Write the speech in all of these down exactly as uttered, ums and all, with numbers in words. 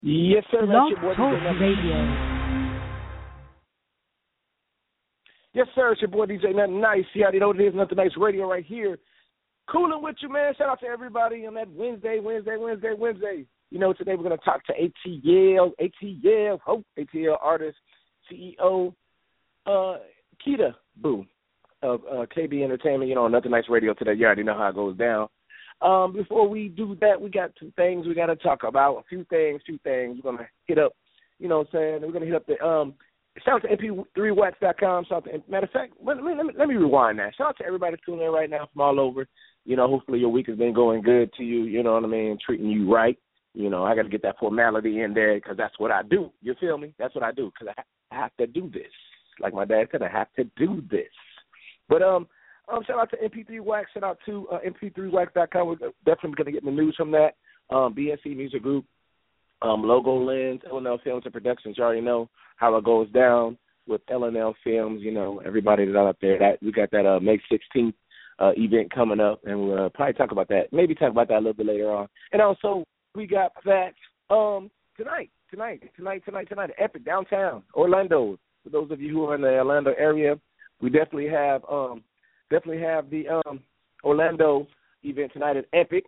Yes, sir. That's Blog your boy, Talk D J Nothing. Radio. Yes, sir. It's your boy, D J Nothing Nice. You already know what it is. Nothing Nice Radio right here. Cooling with you, man. Shout out to everybody on that Wednesday, Wednesday, Wednesday, Wednesday. You know, today we're going to talk to A T L, A T L, Hope, A T L artist, C E O, uh, Keita Boo of uh, K B Entertainment. You know, on Nothing Nice Radio today. You already know how it goes down. Um, before we do that, we got two things we got to talk about. A few things, few things. We're going to hit up, you know what I'm saying? We're going to hit up the, um, shout out to M P three wax dot com. Shout out to, matter of fact, let me, let, me, let me rewind that. Shout out to everybody tuning in right now from all over. You know, hopefully your week has been going good to you, you know what I mean, treating you right. You know, I got to get that formality in there because that's what I do. You feel me? That's what I do because I, I have to do this. Like my dad said, I have to do this. But, um, Um, shout out to M P three Wax. Shout out to uh, M P three wax dot com. We're definitely going to get the news from that. Um, B S C Music Group, um, Logo Lens, L N L Films and Productions. You already know how it goes down with L N L Films. You know, everybody that's out there. That we got that uh, May sixteenth uh, event coming up, and we'll uh, probably talk about that. Maybe talk about that a little bit later on. And also, we got that um, tonight, tonight, tonight, tonight, tonight, Epic downtown Orlando. For those of you who are in the Orlando area, we definitely have. Um, Definitely have the um, Orlando event tonight at Epic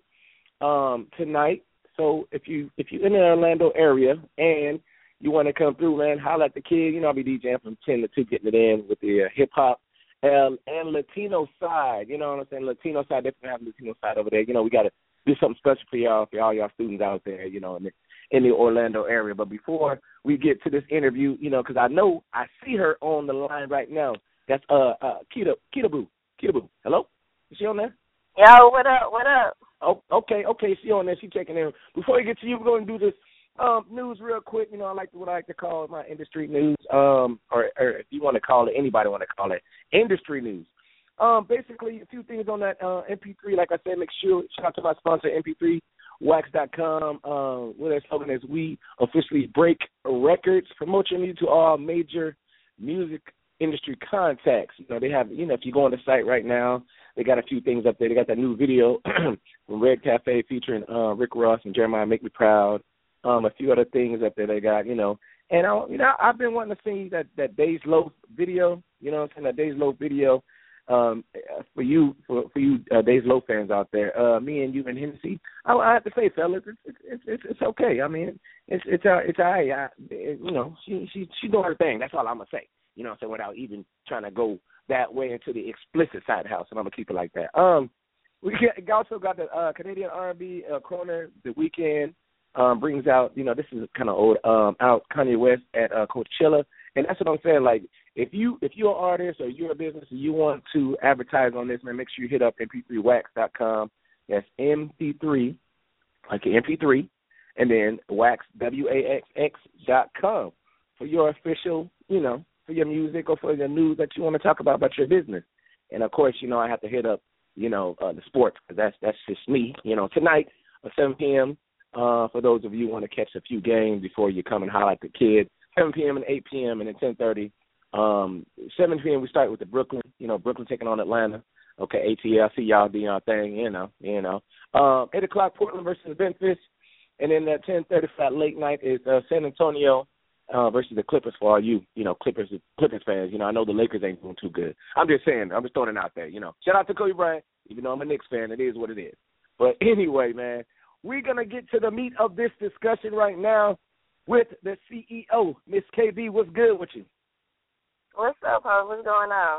um, tonight. So if you if you're in the Orlando area and you want to come through, man, holla at the kid. You know, I'll be DJing from ten to two, getting it in with the uh, hip hop and, and Latino side. You know what I'm saying? Latino side, definitely have Latino side over there. You know, we got to do something special for y'all, for all y'all students out there. You know, in the, in the Orlando area. But before we get to this interview, you know, because I know I see her on the line right now. That's uh uh Keita Keita Boo. Keita, hello? Is she on there? Yo, what up, what up? Oh, okay, okay, she on there. She checking in. Before we get to you, we're going to do this um, news real quick. You know, I like to, what I like to call my industry news, um, or, or if you want to call it, anybody want to call it, industry news. Um, basically, a few things on that uh, M P three. Like I said, make sure, shout out to my sponsor, M P three wax dot com. Uh, what their slogan is, we officially break records, promote your music to all major music industry contacts. You know, they have, you know, if you go on the site right now, they got a few things up there. They got that new video from Red Cafe featuring uh, Rick Ross and Jeremiah Make Me Proud. Um, a few other things up there they got, you know. And, I, you know, I've been wanting to see that, that Days Loaf video, you know what I'm saying, that Days Loaf video um, for you, for, for you uh, Days Loaf fans out there. Uh, me and you and Hennessy, I, I have to say, fellas, it's it's it's, it's okay. I mean, it's it's uh, it's all right. I, it, you know, she she she doing her thing. That's all I'm gonna say. You know what I'm saying, without even trying to go that way into the explicit side of the house, and I'm going to keep it like that. Um, we also got the uh, Canadian R and B uh, Corner, The Weeknd, um, brings out, you know, this is kind of old, um, out Kanye West at uh, Coachella, and that's what I'm saying, like, if, you, if you're an artist or you're a business and you want to advertise on this, man, make sure you hit up M P three wax dot com. That's M P three, like an M P three, and then wax, W A X X dot com for your official, you know, for your music or for the news that you want to talk about about your business. And, of course, you know, I have to hit up, you know, uh, the sports because that's, that's just me. You know, tonight at seven p.m., uh, for those of you who want to catch a few games before you come and holler at the kids, seven p.m. and eight p.m. and then ten thirty. Um, seven p.m. we start with the Brooklyn, you know, Brooklyn taking on Atlanta. Okay, A T L, see y'all do y'all thing, you know, you know. Um, eight o'clock, Portland versus Memphis. And then at ten thirty for that late night is uh, San Antonio Uh, versus the Clippers for all you, you know, Clippers Clippers fans. You know, I know the Lakers ain't doing too good. I'm just saying, I'm just throwing it out there, you know. Shout out to Kobe Bryant, even though I'm a Knicks fan, it is what it is. But anyway, man, we're going to get to the meat of this discussion right now with the C E O, Miss K B. What's good with you? What's up, Ho? What's going on?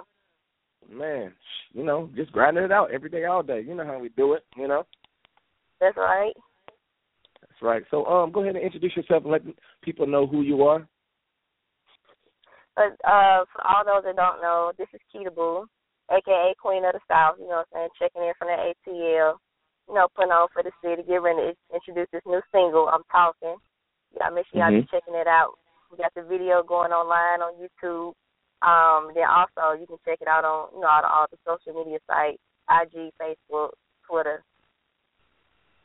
Man, you know, just grinding it out every day, all day. You know how we do it, you know. That's right. That's right. So um, go ahead and introduce yourself and let people know who you are. But uh, for all those that don't know, this is Keita Boo, a k a. Queen of the South, you know what I'm saying, checking in from the A T L, you know, putting on for the city, getting ready to introduce this new single, I'm Talking. Y'all make sure y'all mm-hmm. be checking it out. We got the video going online on YouTube. Um, then also you can check it out on, you know, all the, all the social media sites, I G, Facebook, Twitter.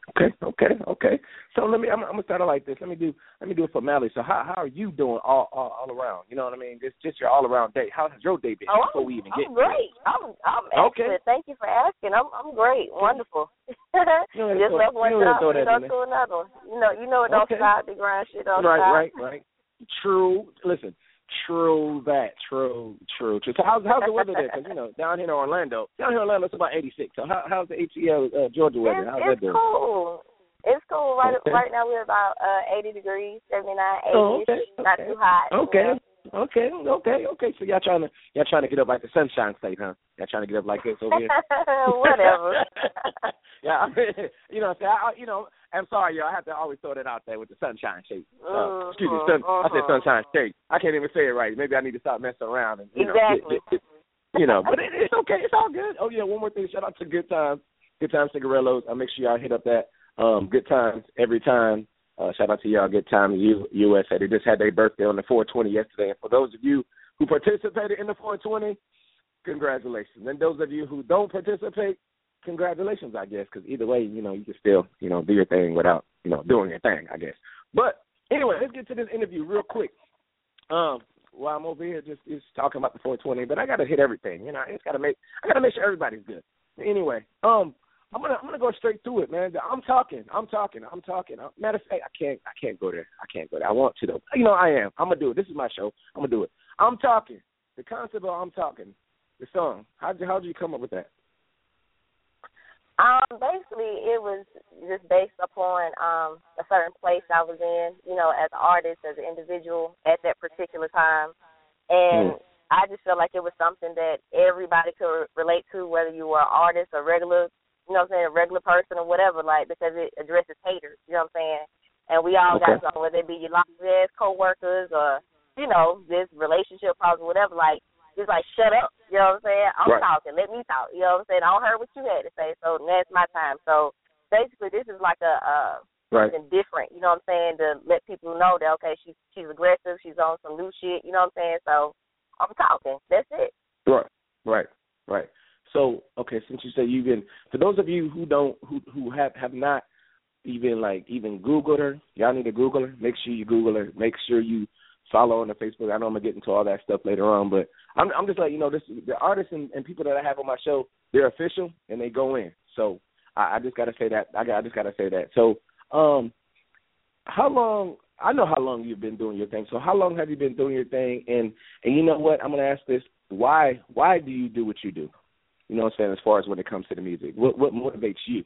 Okay, okay, okay. So let me. I'm, I'm gonna start it like this. Let me do. Let me do it for Mally. So how how are you doing all all, all around? You know what I mean? Just just your all around day. How has your day been? Oh, Before I'm, we even I'm get great. I'm I'm excellent. Okay. Thank you for asking. I'm I'm great. Wonderful. You know, Just throw, left one you know, job, throw you that know, in there. to another one. You know, you know what those Okay. side the grind shit on Right, side. right, right. True. Listen. True that. True. True. True. So how's how's the weather there? Because you know, down here in Orlando, down here in Orlando, it's about eighty-six. So how how's the A T L uh, Georgia weather? It's, How's it's that doing? cool. It's cool. Right Okay. right now we're about uh, eighty degrees, seventy-nine, eighty. Oh, okay. Not okay. too hot. Okay. You know? Okay, okay, okay. So y'all trying to y'all trying to get up like the Sunshine State, huh? Y'all trying to get up like this over here? Whatever. Yeah, I mean, you know, I, you know, I'm sorry, y'all. I have to always throw that out there with the Sunshine State. Uh, mm-hmm, excuse me, sun, mm-hmm. I said Sunshine State. I can't even say it right. Maybe I need to stop messing around and you know, exactly. get, get, get, you know. But it, it's okay. It's all good. Oh yeah, one more thing. Shout out to Good Times, Good Times Cigarillos. I'll make sure y'all hit up that um, Good Times every time. Uh, shout out to y'all, Good Times U- U S A. They just had their birthday on the four twenty yesterday. And for those of you who participated in the four twenty, congratulations. And those of you who don't participate, congratulations, I guess, because either way, you know, you can still, you know, do your thing without, you know, doing your thing, I guess. But anyway, let's get to this interview real quick. Um, while I'm over here just, just talking about the four twenty, but I got to hit everything. You know, I just got to make, I got to make sure everybody's good. Anyway, um, I'm gonna I'm gonna go straight through it, man. I'm talking, I'm talking, I'm talking. Matter of fact, I can't I can't go there. I can't go there. I want to though. You know, I am. I'm gonna do it. This is my show. I'm gonna do it. I'm talking. The concept of I'm talking. The song. How'd you how'd you come up with that? Um, basically, it was just based upon um a certain place I was in, you know, as an artist, as an individual at that particular time, and. Mm. I just felt like it was something that everybody could relate to, whether you were an artist or regular, you know what I'm saying, a regular person or whatever, like, because it addresses haters, you know what I'm saying? And we all okay. got something, whether it be your lost-ass co-workers or, you know, this relationship problems or whatever, like, just like, shut up, you know what I'm saying? I'm right. talking, let me talk, you know what I'm saying? I don't hear what you had to say, so that's my time. So basically this is like a, a right. something different, you know what I'm saying, to let people know that, okay, she's, she's aggressive, she's on some new shit, you know what I'm saying? So I'm talking. That's it. Right, right, right. So, okay, since you say you've been, for those of you who don't, who who have, have not even like even Googled her, y'all need to Google her. Make sure you Google her. Make sure you follow on the Facebook. I know I'm gonna get into all that stuff later on, but I'm I'm just letting you know this: the artists and, and people that I have on my show, they're official and they go in. So I, I just gotta say that. I got I just gotta say that. So, um, how long? I know how long you've been doing your thing. So how long have you been doing your thing? And and you know what? I'm going to ask this. Why why do you do what you do? You know what I'm saying, as far as when it comes to the music. What what motivates you?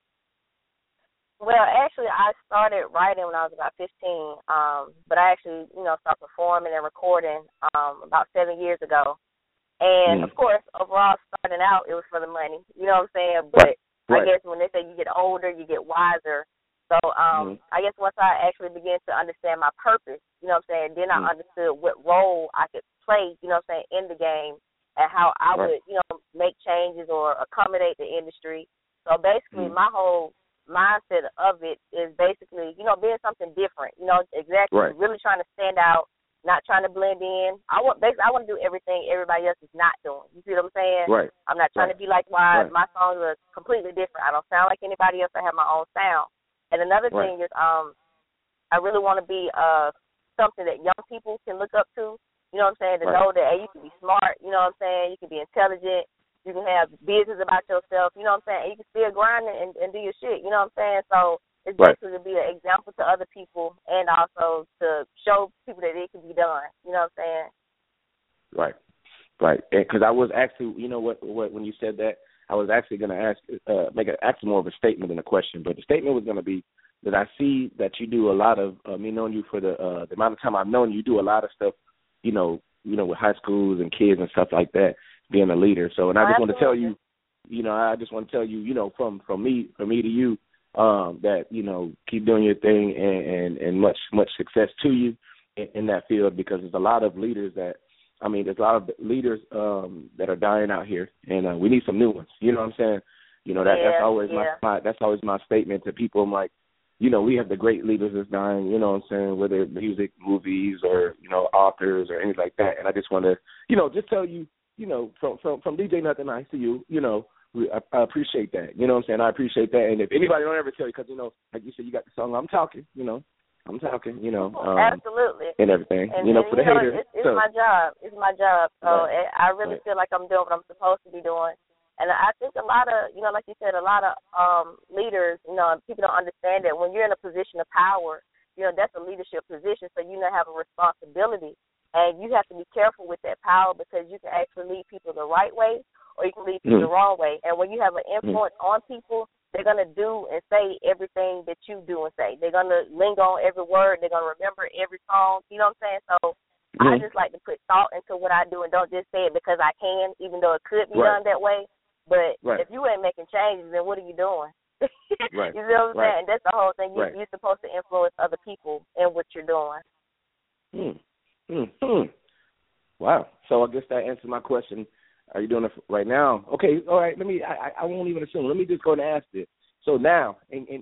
Well, actually, I started writing when I was about fifteen. Um, but I actually, you know, started performing and recording um, about seven years ago. And, mm. of course, overall, starting out, it was for the money. You know what I'm saying? But right. I guess when they say you get older, you get wiser. So um, mm-hmm. I guess once I actually began to understand my purpose, you know what I'm saying, then I mm-hmm. understood what role I could play, you know what I'm saying, in the game and how I right. would, you know, make changes or accommodate the industry. So basically mm-hmm. my whole mindset of it is basically, you know, being something different, you know, exactly, right. really trying to stand out, not trying to blend in. I want basically I want to do everything everybody else is not doing. You see what I'm saying? Right. I'm not trying right. to be like why right. my songs are completely different. I don't sound like anybody else. I have my own sound. And another right. thing is, um, I really want to be uh something that young people can look up to. You know what I'm saying? To right. know that hey, you can be smart. You know what I'm saying? You can be intelligent. You can have business about yourself. You know what I'm saying? And you can still grind and, and do your shit. You know what I'm saying? So it's right. basically to be an example to other people and also to show people that it can be done. You know what I'm saying? Right, right. Because I was actually, you know what, what when you said that. I was actually going to ask, uh, make a, actually more of a statement than a question, but the statement was going to be that I see that you do a lot of, uh, me knowing you for the uh, the amount of time I've known you, you do a lot of stuff, you know, you know, with high schools and kids and stuff like that, being a leader. So, and I just want to tell you, you know, I just want to tell you, you know, from, from me, from me to you, um, that, you know, keep doing your thing and, and, and much, much success to you in, in that field, because there's a lot of leaders that, I mean, there's a lot of leaders um, that are dying out here, and uh, we need some new ones. You know what I'm saying? You know that yeah, that's always yeah. my, my that's always my statement to people. I'm like, you know, we have the great leaders that's dying. You know what I'm saying? Whether it's music, movies, or you know, authors or anything like that. And I just want to, you know, just tell you, you know, from from from D J Nothing Nice to you, you know, We, I, I appreciate that. You know what I'm saying? I appreciate that. And if anybody don't ever tell you, because, you know, like you said, you got the song, I'm talking, you know. I'm talking, you know. Um, Absolutely. And everything. And, you know, and, for the you know, haters. It's, it's so. my job. It's my job. So Right. I really right. feel like I'm doing what I'm supposed to be doing. And I think a lot of, you know, like you said, a lot of um, leaders, you know, people don't understand that when you're in a position of power, you know, that's a leadership position, so you now have a responsibility. And you have to be careful with that power because you can actually lead people the right way or you can lead people mm. the wrong way. And when you have an influence mm. on people, they're going to do and say everything that you do and say. They're going to linger on every word. They're going to remember every song. You know what I'm saying? So mm. I just like to put thought into what I do and don't just say it because I can, even though it could be right. done that way. But right. if you ain't making changes, then what are you doing? right. You know what I'm right. saying? That's the whole thing. You, right. You're supposed to influence other people in what you're doing. Hmm. Hmm. Hmm. Wow. So I guess that answers my question. Are you doing it right now? Okay. All right. Let me. I, I won't even assume. Let me just go and ask it. So now, in in,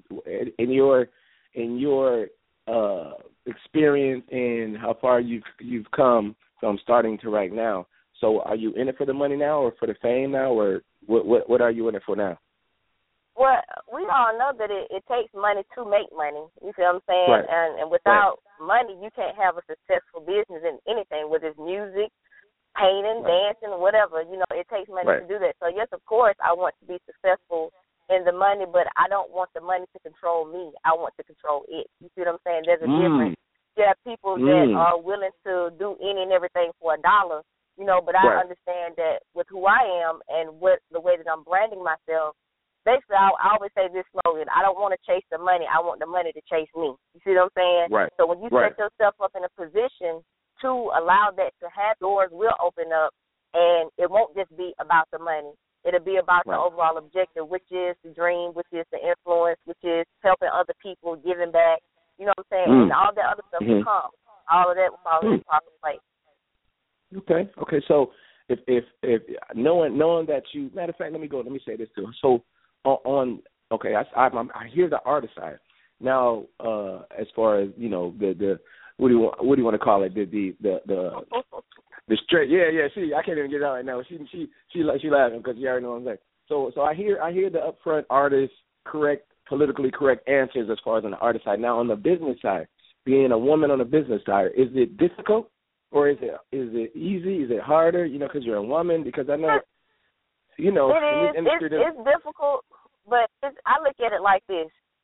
in your in your uh, experience and how far you've you've come from starting to right now. So are you in it for the money now, or for the fame now, or what? What, what are you in it for now? Well, we all know that it, it takes money to make money. You feel what I'm saying? Right. And, and without right. money, you can't have a successful business in anything, whether it's music, painting, right. dancing, whatever. You know, it takes money right. to do that. So, yes, of course, I want to be successful in the money, but I don't want the money to control me. I want to control it. You see what I'm saying? There's a mm. difference. You have people mm. that are willing to do any and everything for a dollar, you know, but I right. understand that with who I am and what the way that I'm branding myself, basically, I, I always say this slogan: I don't want to chase the money. I want the money to chase me. You see what I'm saying? Right. So when you right. set yourself up in a position to allow that to happen, doors will open up, and it won't just be about the money. It'll be about right. the overall objective, which is the dream, which is the influence, which is helping other people, giving back. You know what I'm saying? Mm. And all that other stuff mm-hmm. will come. All of that will fall mm. in proper place. Okay. Okay. So if if if knowing knowing that you, matter of fact, let me go. Let me say this too. So. On okay, I, I I hear the artist side now. Uh, as far as you know, the the what do you what do you want to call it? The the the the, the straight. Yeah, yeah. She I can't even get it out right now. She she she she laughing because you already know what I'm saying. So so I hear I hear the upfront artist correct, politically correct answers as far as on the artist side. Now on the business side, being a woman on the business side, is it difficult or is it is it easy? Is it harder? You know, because you're a woman. Because I know. You know, it is. It's, it's difficult, but it's, I look at it like this: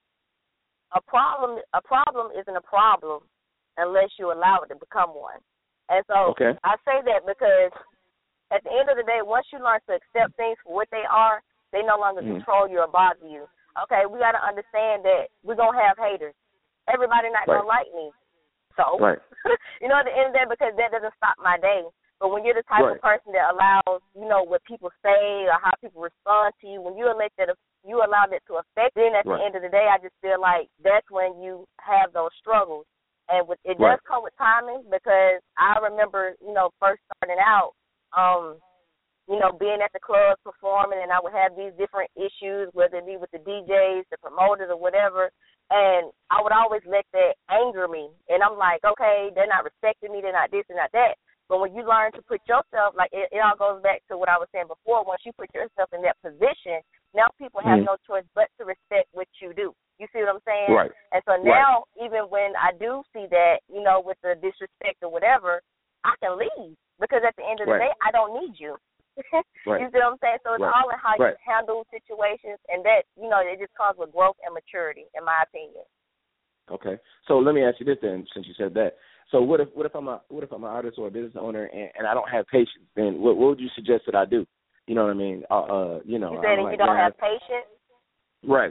a problem, a problem isn't a problem unless you allow it to become one. And so okay. I say that because at the end of the day, once you learn to accept things for what they are, they no longer mm. control you or bother you. Okay, we got to understand that we're gonna have haters. Everybody not right. gonna like me, so right. you know, at the end of the day, because that doesn't stop my day. But when you're the type right. of person that allows, you know, what people say or how people respond to you, when you let that, you allow that to affect, then at right. the end of the day, I just feel like that's when you have those struggles. And with, it right. does come with timing because I remember, you know, first starting out, um, you know, being at the club performing, and I would have these different issues, whether it be with the D Js, the promoters, or whatever. And I would always let that anger me. And I'm like, okay, they're not respecting me, they're not this and not that. But when you learn to put yourself, like it, it all goes back to what I was saying before, once you put yourself in that position, now people have mm. no choice but to respect what you do. You see what I'm saying? Right. And so now, right. even when I do see that, you know, with the disrespect or whatever, I can leave because at the end of the right. day, I don't need you. right. You see what I'm saying? So it's right. all in how right. you handle situations, and that, you know, it just comes with growth and maturity, in my opinion. Okay. So let me ask you this then, since you said that. So what if what if I'm a what if I'm an artist or a business owner and, and I don't have patience? Then what, what would you suggest that I do? You know what I mean? Uh, uh you know. You said like, you don't yeah, have patience. Right.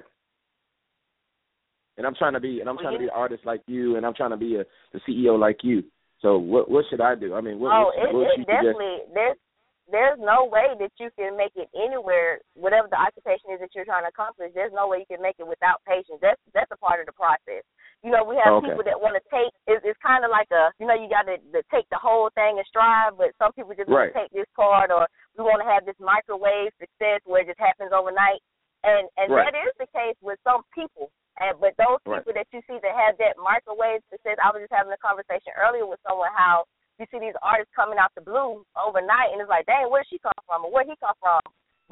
And I'm trying to be and I'm well, trying you, to be an artist like you, and I'm trying to be a the C E O like you. So what what should I do? I mean, what, oh, what, it, what it definitely there's there's no way that you can make it anywhere. Whatever the occupation is that you're trying to accomplish, there's no way you can make it without patience. That's that's a part of the process. You know, we have oh, okay. people that want to take, it's, it's kind of like a, you know, you got to, to take the whole thing and strive, but some people just right. want to take this part, or we want to have this microwave success where it just happens overnight. And and right. that is the case with some people. And But those people right. that you see that have that microwave success, I was just having a conversation earlier with someone how you see these artists coming out the blue overnight, and it's like, dang, where did she come from or where he come from?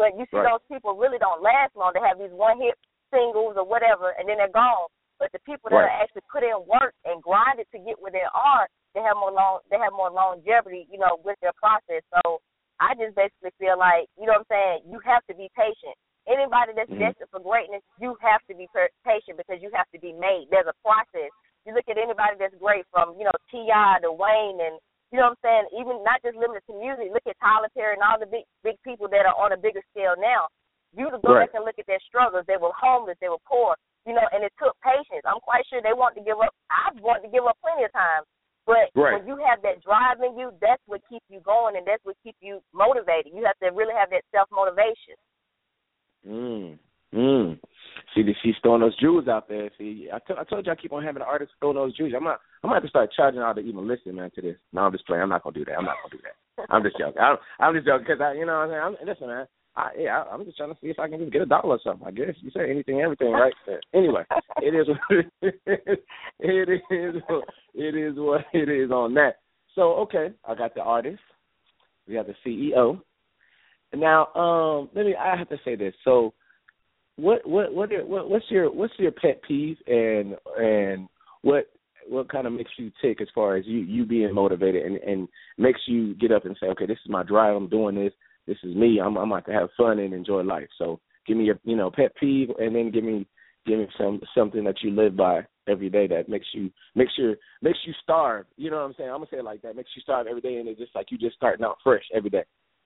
But you see right. those people really don't last long. They have these one-hit singles or whatever, and then they're gone. But the people that right. are actually put in work and grinded to get where they are, they have more long, they have more longevity, you know, with their process. So I just basically feel like, you know what I'm saying, you have to be patient. Anybody that's mm-hmm. destined for greatness, you have to be patient because you have to be made. There's a process. You look at anybody that's great from, you know, T I to Wayne and, you know what I'm saying, even not just limited to music. Look at Tyler Perry and all the big big people that are on a bigger scale now. You to go right. back and look at their struggles. They were homeless. They were poor. You know, and it took patience. I'm quite sure they wanted to give up. I've wanted to give up plenty of times. But right. when you have that drive in you, that's what keeps you going and that's what keeps you motivated. You have to really have that self-motivation. Mm. Mm. See, she's throwing those jewels out there. See, I, t- I told you I keep on having artists throwing those jewels. I'm not. I'm gonna have to start charging y'all to even listen, man, to this. No, I'm just playing. I'm not gonna do that. I'm not gonna do that. I'm just joking. I'm, I'm just joking because I, you know, what I'm saying. I'm, listen, man. I, yeah, I, I'm just trying to see if I can just get a dollar or something. I guess you say anything, everything, right? Anyway, it is. What it is. It is what it is on that. So okay, I got the artist. We have the C E O. Now, um, let me. I have to say this. So. What what what, are, what what's your what's your pet peeve and and what what kind of makes you tick as far as you, you being motivated and, and makes you get up and say, okay, this is my drive, I'm doing this, this is me, I'm I'm about to have fun and enjoy life. So give me your you know pet peeve and then give me give me some something that you live by every day that makes you makes your makes you starve. You know what I'm saying? I'm gonna say it like that, makes you starve every day and it's just like you just starting out fresh every day.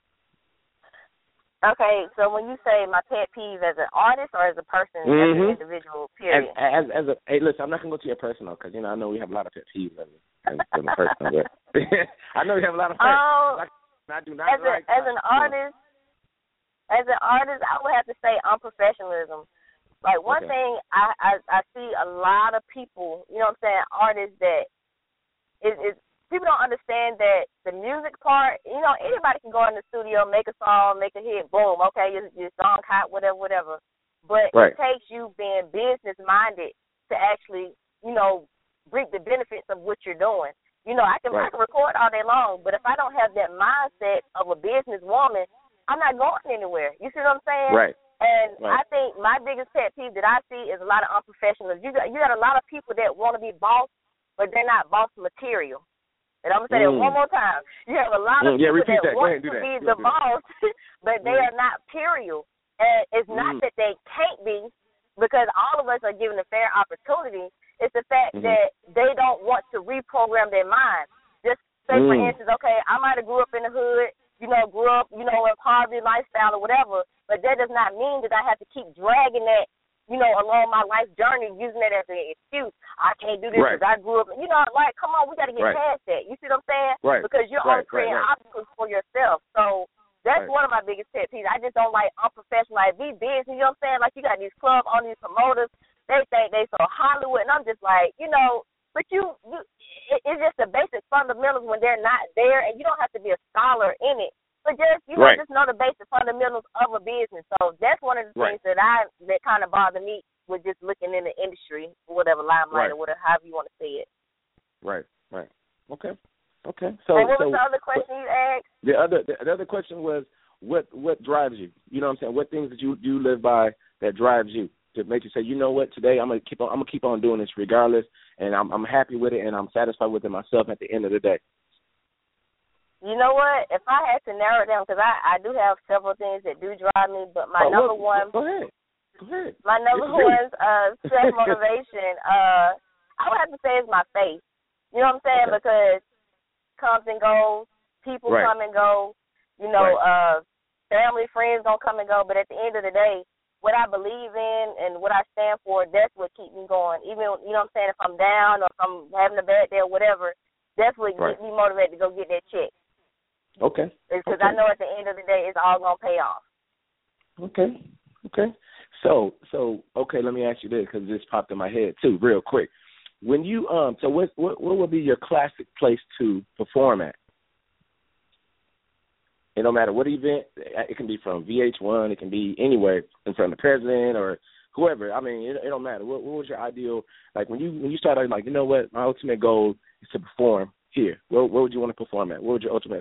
Okay, so when you say my pet peeve as an artist or as a person, mm-hmm. as an individual, period? As, as, as a, hey, listen, I'm not going to go to your personal because, you know, I know we have a lot of pet peeves as, as, as a person. But I know we have a lot of pet um, I, I do not as, like a, as an artist, know. as an artist, I would have to say unprofessionalism. Like, one okay. thing I, I, I see a lot of people, you know what I'm saying, artists that is, is people don't understand that the music part, you know, anybody can go in the studio, make a song, make a hit, boom, okay, your, your song hot, whatever, whatever. But right. it takes you being business-minded to actually, you know, reap the benefits of what you're doing. You know, I can, right. I can record all day long, but if I don't have that mindset of a businesswoman, I'm not going anywhere. You see what I'm saying? Right. And right. I think my biggest pet peeve that I see is a lot of unprofessionals. You got, you got a lot of people that want to be boss, but they're not boss material. And I'm going to say mm. that one more time. You have a lot of mm, yeah, people that, that. want ahead, to be the boss, but they mm. are not period. And it's not mm. that they can't be, because all of us are given a fair opportunity. It's the fact mm-hmm. that they don't want to reprogram their mind. Just say, mm. for instance, okay, I might have grew up in the hood, you know, grew up, you know, in poverty lifestyle or whatever, but that does not mean that I have to keep dragging that, you know, along my life journey, using that as an excuse. I can't do this because right. I grew up. You know, like, come on, we got to get right. past that. You see what I'm saying? Right. Because you're right. only creating right. right. obstacles for yourself. So that's right. one of my biggest pet peeves. I just don't like unprofessional. Like, be busy, you know what I'm saying? Like, you got these clubs on these promoters. They think they so Hollywood, and I'm just like, you know, but you, you it, it's just the basic fundamentals when they're not there, and you don't have to be a scholar in it. But just, you know, right. just know the basic fundamentals of a business. So that's one of the right. things that I that kind of bother me with just looking in the industry, whatever limelight right. or whatever, however you want to say it. Right, right. Okay, okay. So, and what so, was the other question you asked? The other, the, the other question was, what, what drives you? You know what I'm saying? What things that you you live by that drives you to make you say, you know what, today I'm gonna keep on, I'm gonna keep on doing this regardless, and I'm I'm happy with it, and I'm satisfied with it myself at the end of the day. You know what? If I had to narrow it down, because I, I do have several things that do drive me, but my oh, number well, one, go ahead, go ahead. My number one uh, self motivation, uh, I would have to say is my faith. You know what I'm saying? Okay. Because comes and goes, people right. come and go. You know, right. uh, family, friends gonna come and go. But at the end of the day, what I believe in and what I stand for, that's what keeps me going. Even, you know what I'm saying, if I'm down or if I'm having a bad day or whatever, that's what right. gets me motivated to go get that check. Okay. Because okay. I know at the end of the day, it's all going to pay off. Okay. Okay. So, so okay, let me ask you this because this popped in my head too, real quick. When you, um, so what, what, what would be your classic place to perform at? It don't matter what event. It can be from V H one. It can be anywhere in front of the president or whoever. I mean, it, it don't matter. What, what was your ideal? Like when you when you started, like, you know what, my ultimate goal is to perform here. Where, where would you want to perform at? What would your ultimate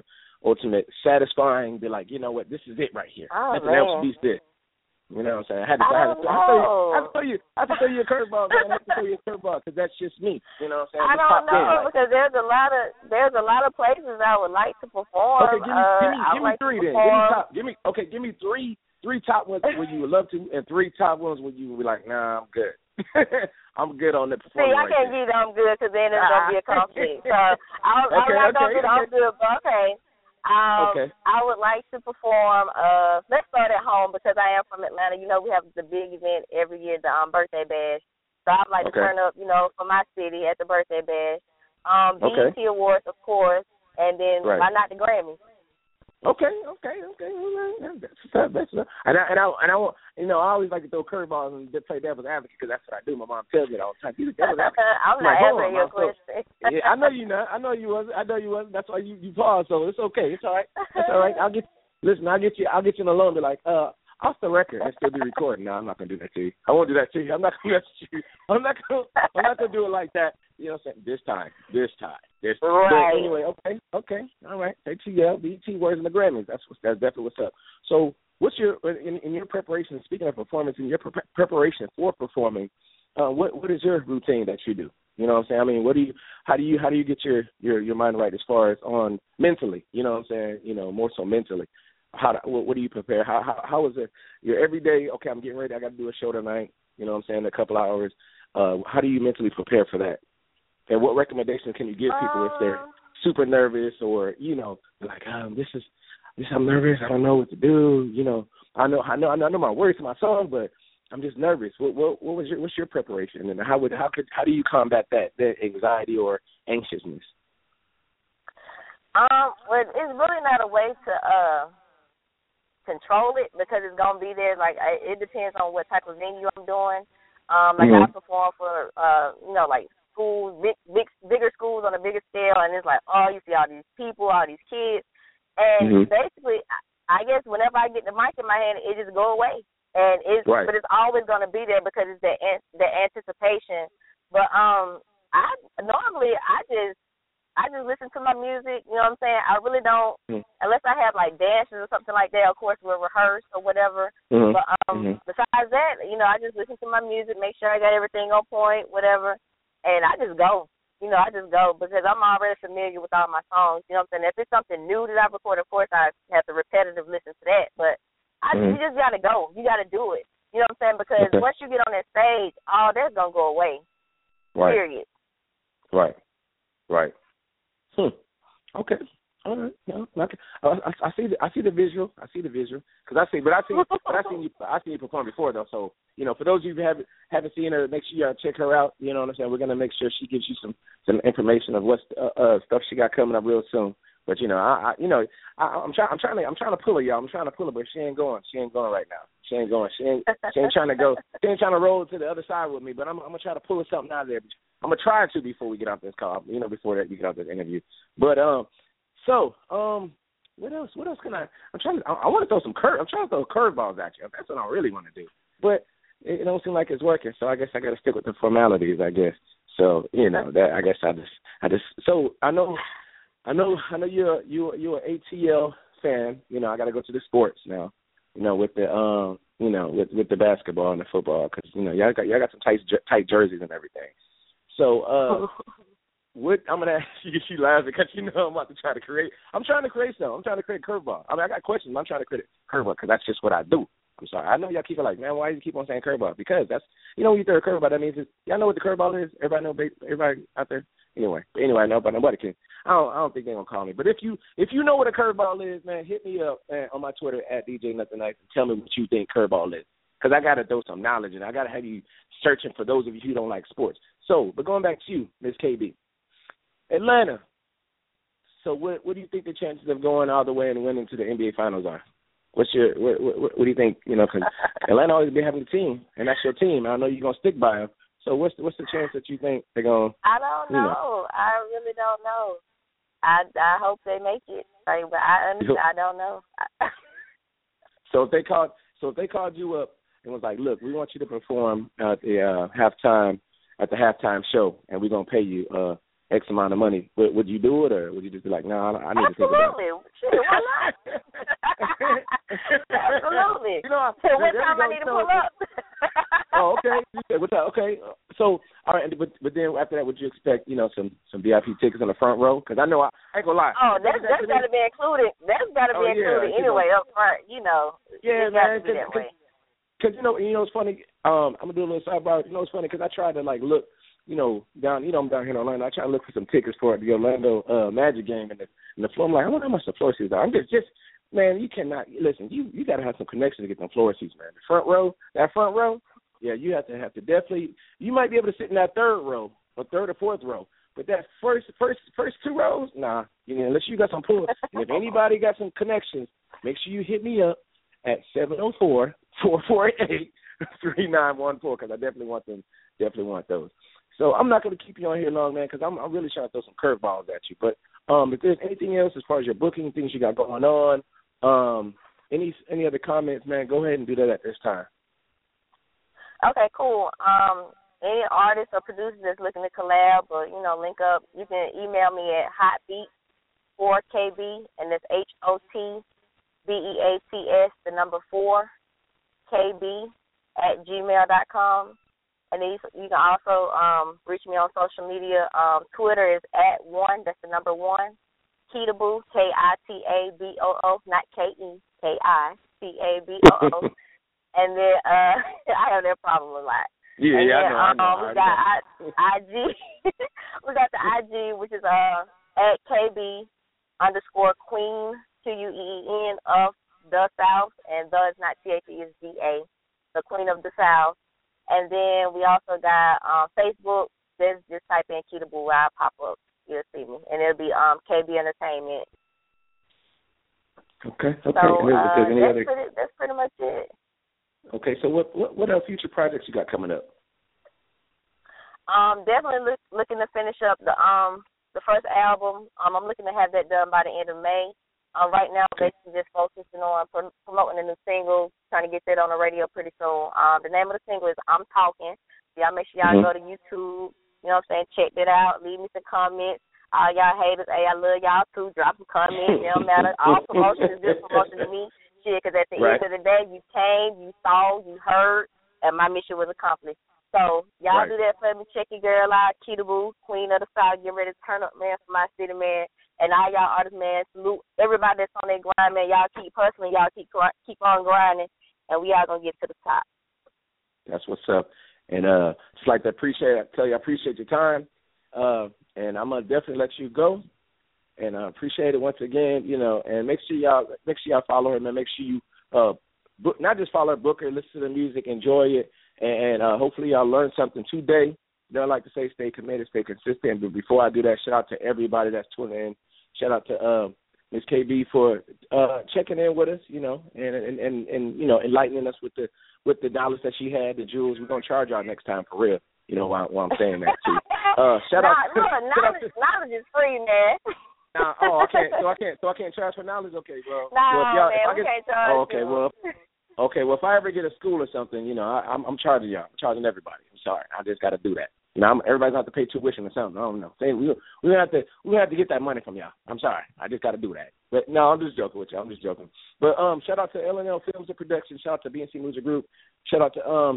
ultimate satisfying, be like, you know what, this is it right here. Oh, Nothing man. else beats this. You know what I'm saying? I had to, I I had to, don't I had to, know. I had to throw you, I had to throw you a curveball, man. I had to throw you a curveball because that's just me. You know what I'm saying? I Just don't pop know in, like, because there's a lot of there's a lot of places I would like to perform. okay, give me, uh, give me, I give would me like three to then. Give me perform. top. Give me, okay, give me three, three top ones where you would love to, and three top ones where you would be like, nah, I'm good. I'm good on the See, performance. I right can't there. give you I'm good because then it's gonna be a conflict. So I, I'm Okay, not gonna okay, do the I'm okay. good, but okay. Um, Okay. I would like to perform. Uh, let's start at home because I am from Atlanta. You know, we have the big event every year, the um, birthday bash. So I'd like Okay. to turn up, you know, for my city at the birthday bash. Um, B E T Okay. Awards, of course, and then Right. why not the Grammys? Okay, okay, okay. All right. That's what's up. That's what's up. And I and I and I want, you know, I always like to throw curveballs and play devil's advocate because that's what I do. My mom tells me that all the time. You're the devil's advocate. I'm like, not hold answering on, your Mom. So, question. yeah, I know you not. I know you wasn't. I know you wasn't. That's why you you paused. So it's okay. It's all right. It's all right. I'll get. Listen, I'll get you. I'll get you in a loan. Be like, uh, off the record and still be recording. No, I'm not gonna do that to you. I won't do that to you. I'm not gonna do you. I'm not gonna. I'm not gonna do it like that. You know what I'm saying? This time. This time. This. Right. But anyway, okay, okay, all right. A T L, B E T Awards, and the Grammys. That's what. That's definitely what's up. So, what's your in, in your preparation? Speaking of performance, in your pre- preparation for performing, uh, what what is your routine that you do? You know what I'm saying? I mean, what do you? How do you? How do you get your your your mind right as far as on mentally? You know what I'm saying? You know, more so mentally. How do, what, what do you prepare? How how how is it your everyday? Okay, I'm getting ready. I got to do a show tonight. You know what I'm saying? In a couple hours. Uh, how do you mentally prepare for that? And what recommendations can you give people if they're super nervous or, you know, like, um, this is, this I'm nervous. I don't know what to do. You know, I know, I know, I know, I know my words to my song, but I'm just nervous. What, what, what was your, what's your preparation, and how would, how could, how do you combat that, that anxiety or anxiousness? Um, well, it's really not a way to uh control it because it's gonna be there. Like, I, it depends on what type of venue I'm doing. Um, like mm-hmm. I perform for, uh, you know, like. schools, big, big, bigger schools on a bigger scale, and it's like, oh, you see all these people, all these kids, and mm-hmm. basically, I guess whenever I get the mic in my hand, it just go away, and it's, right. but it's always going to be there because it's the the anticipation. But um, I normally I just I just listen to my music. You know what I'm saying? I really don't, mm-hmm. unless I have like dances or something like that. Of course, we'll rehearse or whatever. Mm-hmm. But um, mm-hmm. besides that, you know, I just listen to my music, make sure I got everything on point, whatever. And I just go, you know, I just go because I'm already familiar with all my songs. You know what I'm saying? If it's something new that I record, of course, I have to repetitive listen to that. But I, mm-hmm. you just got to go. You got to do it. You know what I'm saying? Because okay. once you get on that stage, all that's going to go away. Right. Period. Right. Right. Hmm. Okay. All right. No, okay. I, I, I see the I see the visual. I see the visual because I see, but I see, but I seen you. I seen you perform before though. So you know, for those of you who haven't haven't seen her, make sure you uh, check her out. You know what I'm saying? We're gonna make sure she gives you some some information of what uh, uh, stuff she got coming up real soon. But you know, I, I you know, I, I'm trying I'm trying to I'm trying to pull her, y'all. I'm trying to pull her, but she ain't going. She ain't going right now. She ain't going. She ain't she ain't trying to go. She ain't trying to roll to the other side with me. But I'm I'm gonna try to pull her something out of there. I'm gonna try to before we get off this call. You know, before that we get off this interview. But um. So, um, what else? What else can I? I'm trying to. I, I want to throw some curve. I'm trying to throw curveballs at you. That's what I really want to do. But it, it don't seem like it's working. So I guess I got to stick with the formalities. I guess. So you know that. I guess I just. I just. So I know. I know. I know you're you you're an A T L fan. You know I got to go to the sports now. You know with the um. You know with with the basketball and the football because you know y'all got y'all got some tight tight jerseys and everything. So. uh What I'm gonna ask you, she laughs because you know I'm about to try to create. I'm trying to create something. I'm trying to create a curveball. I mean, I got questions. I'm trying to create a curveball because that's just what I do. I'm sorry. I know y'all keep it like, man, why do you keep on saying curveball? Because that's, you know, when you throw a curveball, that means it's, y'all know what the curveball is. Everybody know, everybody out there. Anyway, anyway, I know, but nobody can. I don't, I don't think they're gonna call me. But if you, if you know what a curveball is, man, hit me up man, on my Twitter at D J Nothing Nice and tell me what you think curveball is. Because I gotta throw some knowledge and I gotta have you searching for those of you who don't like sports. So, but going back to you, Miss K B. Atlanta. So what what do you think the chances of going all the way and winning to the N B A Finals are? What's your what, what, what do you think? You know, because Atlanta always been having a team, and that's your team. I know you're gonna stick by them. So what's what's the chance that you think they're gonna? I don't know. You know. I really don't know. I I hope they make it. Like, but I understand. I don't know. So if they called, so if they called you up and was like, look, we want you to perform at the uh, halftime at the halftime show, and we're gonna pay you. Uh, X amount of money, would, would you do it, or would you just be like, no, nah, I, I need Absolutely. to think about it? Shit, why not? Absolutely. You know, so what there time go, I need to so, pull up? Oh, okay. What time? Okay. So, all right, but but then after that, would you expect, you know, some some V I P tickets on the front row? Because I know I, I ain't gonna lie. Oh, that's that's got to be included. That's got to oh, be yeah, included anyway know. up front. You know. Yeah, it man. Because you know, you know, it's funny. Um, I'm gonna do a little sidebar. You know, it's funny because I tried to like look, you know, down. You know, I'm down here in Orlando. I try to look for some tickets for the Orlando uh, Magic game, and the and the floor. I'm like, I wonder how much the floor seats are. I'm just just. Man, you cannot listen. You you got to have some connection to get them floor seats, man. The front row, that front row, yeah, you have to have to definitely. You might be able to sit in that third row or third or fourth row, but that first first first two rows, nah. You know, unless you got some pull. And if anybody got some connections, make sure you hit me up at seven zero four, four four eight, three nine one four because I definitely want them. Definitely want those. So I'm not going to keep you on here long, man, because I'm I'm really trying to throw some curveballs at you. But um, if there's anything else as far as your booking, things you got going on. Um, any any other comments, man? Go ahead and do that at this time. Okay, cool. Um, any artists or producers that's looking to collab or you know link up, you can email me at hotbeat four K B, and that's H O T B E A T S, the number four K B at gmail dot com. And then you, you can also um, reach me on social media. Um, Twitter is at one. That's the number one. Keataboo, K I T A B O O, not K E, K I T A B O O. And then uh, I have that problem a lot. Yeah, and yeah, then, I know. Um, I know. we got I, IG. We got the I G, which is uh at K B underscore Queen, Q U E E N, of the South, and the is not T H E, it's D A, the Queen of the South. And then we also got um, Facebook. Just, just type in Keataboo where I pop up. You'll see me, and it'll be um K B Entertainment. Okay, okay. So and uh, that's, other... pretty, that's pretty much it. Okay, so what what what other future projects you got coming up? Um, definitely look, looking to finish up the um the first album. Um, I'm looking to have that done by the end of May. Um, right now, Okay. basically just focusing on pr- promoting a new single, trying to get that on the radio pretty soon. Um, the name of the single is I'm Talking. Y'all make sure y'all Mm-hmm. go to YouTube. You know what I'm saying? Check that out. Leave me some comments. All y'all haters, hey, I love y'all too. Drop some comments. It don't matter. All promotion is good promotion to me. Shit, because at the Right. end of the day, you came, you saw, you heard, and my mission was accomplished. So y'all Right. do that for me. Check your girl out, Keataboo, Queen of the South. Get ready to turn up, man, for my city, man. And all y'all artists, man, salute everybody that's on their grind, man. Y'all keep hustling. Y'all keep keep on grinding, and we all going to get to the top. That's what's up. And uh, just like to appreciate, I tell you, I appreciate your time. Uh, and I'm gonna definitely let you go. And I appreciate it once again, you know. And make sure y'all, make sure y'all follow her, man. Make sure you uh, book, not just follow her, book her, listen to the music, enjoy it, and uh, hopefully y'all learn something today. You know, I like to say, stay committed, stay consistent. But before I do that, shout out to everybody that's tuning in. Shout out to uh, Miz K B for uh, checking in with us, you know, and, and and and you know, enlightening us with the with the dollars that she had, the jewels. We're gonna charge y'all next time for real. You know, while, while I'm saying that too. Uh, shout nah, out. Look, knowledge, to, knowledge is free, man. Nah, oh, I can't. So I can't. So I can't charge for knowledge. Okay, well. Nah, well, if y'all, man, if I we get, can't charge. Oh, okay, you. well. Okay, well, if I ever get a school or something, you know, I, I'm, I'm charging y'all. I'm charging everybody. I'm sorry. I just got to do that. You know, I'm, everybody's going to have to pay tuition or something. I don't know. Say, we we have to we have to get that money from y'all. I'm sorry. I just got to do that. But no, I'm just joking with y'all. I'm just joking. But um, shout out to L N L Films and Production. Shout out to B N C Music Group. Shout out to um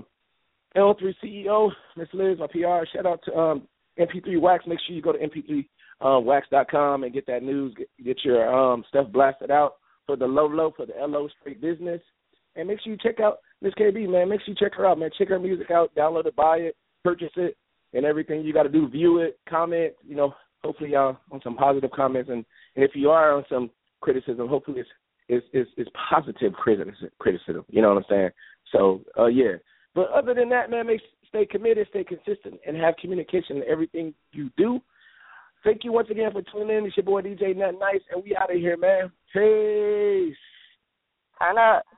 L three C E O, Miss Liz, my P R. Shout out to um M P three Wax. Make sure you go to M P three wax dot com and get that news. Get, get your um stuff blasted out for the low low for the L O straight business. And make sure you check out Miss K B, man. Make sure you check her out, man. Check her music out, download it, buy it, purchase it, and everything you got to do. View it, comment. You know, hopefully y'all on some positive comments, and, and if you are on some criticism, hopefully it's it's it's, it's positive criticism. Criticism. You know what I'm saying? So uh, yeah. But other than that, man, make stay committed, stay consistent, and have communication in everything you do. Thank you once again for tuning in. It's your boy D J Nut Nice, and we out of here, man. Peace. Turn up.